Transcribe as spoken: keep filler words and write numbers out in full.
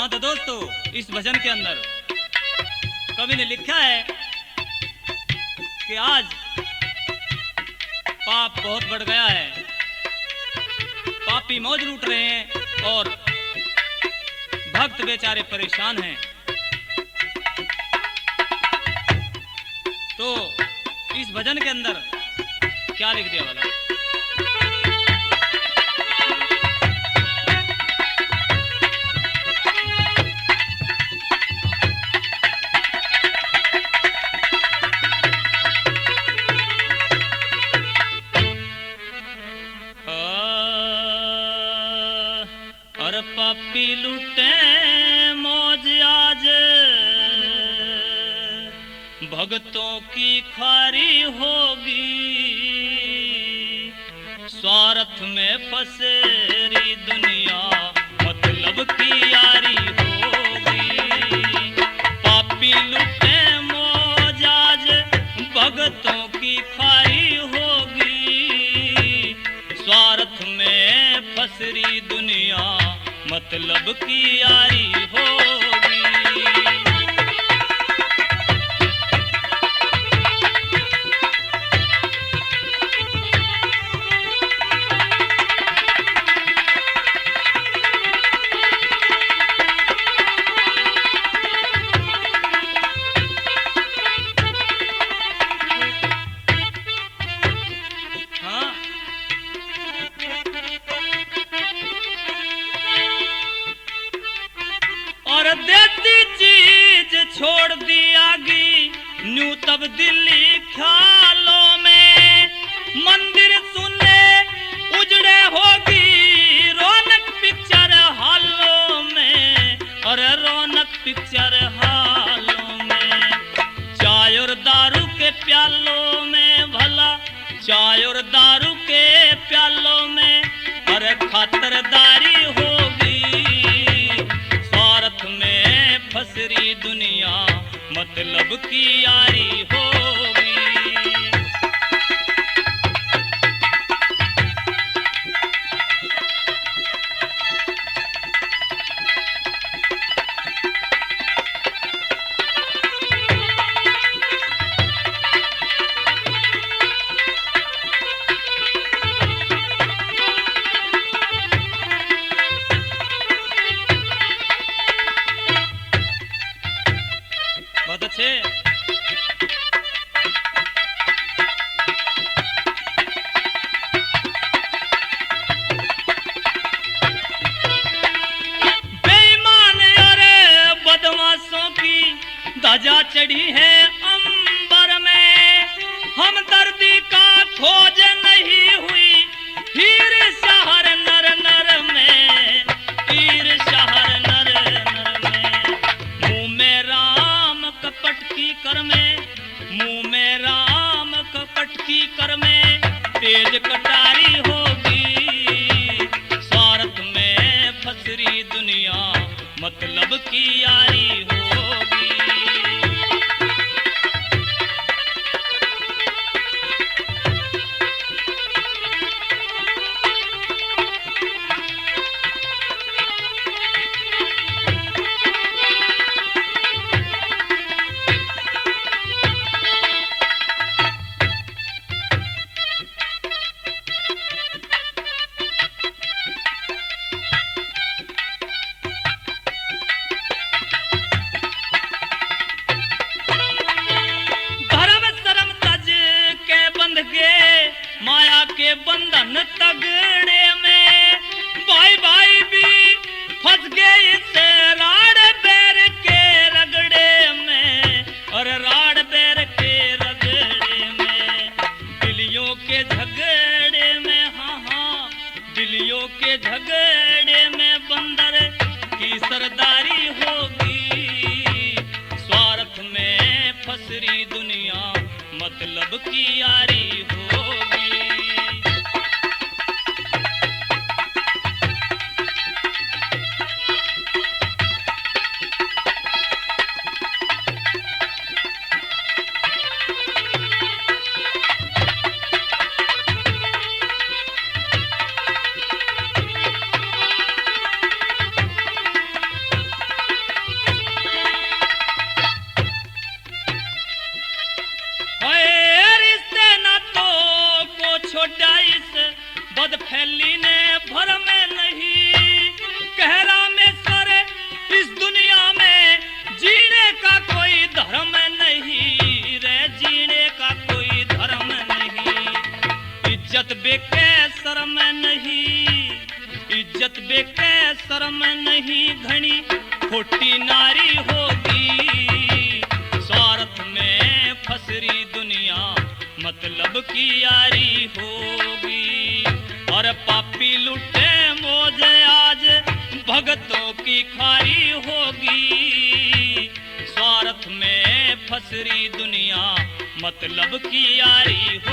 तो दोस्तों, इस भजन के अंदर कवि ने लिखा है कि आज पाप बहुत बढ़ गया है, पापी मौज लूट रहे हैं और भक्त बेचारे परेशान हैं। तो इस भजन के अंदर क्या लिख दिया वाला? पापी लुटे मौज आज भक्तों की खारी होगी, स्वार्थ में फसेरी दुनिया मतलब की यारी होगी। पापी लुटे मौज आज भक्तों की खारी होगी, स्वार्थ में फसरी दुनिया मतलब की यारी होगी। हाँ, और देती चीज छोड़ दी आगी, न्यू तब्दीली ख्यालों में, मंदिर सुने उजड़े होगी रौनक पिक्चर हालों में, और रौनक पिक्चर हालों में। चाय और दारू के प्यालों में भला, चाय और दारू के प्यालों में अरे खातरदारी होगी, स्वार्थ में फसरी दुनिया मतलब की यारी होगी। बहुत अच्छे। बेईमान अरे बदमाशों की ध्वजा चढ़ी है अंबर में, हमदर्दी का खोज नहीं हुई हीर शहर नर नर में, हीर शहर नर नर में। मुंह में राम कपट की कर में, मुंह में राम कपट की कर में तेज कटारी होगी, स्वार्थ में फसरी दुनिया मतलब की यारी होगी। माया के बंधन तगड़े में भाई भाई भी फंस गए इस राड़ बैर के रगड़े में, और राड़ बैर के रगड़े में। दिलियों के झगड़े में, हाँ हाँ दिलियों के झगड़े में बंदर की सरदारी होगी, स्वार्थ में फसरी दुनिया मतलब की यारी होगी। शर्म नहीं, इज्जत बेके शर्म नहीं, घनी खोटी नारी होगी। स्वार्थ में फसरी दुनिया मतलब की यारी होगी। और पापी लुटे मौज आज भगतों की खारी होगी। स्वार्थ में फसरी दुनिया मतलब की यारी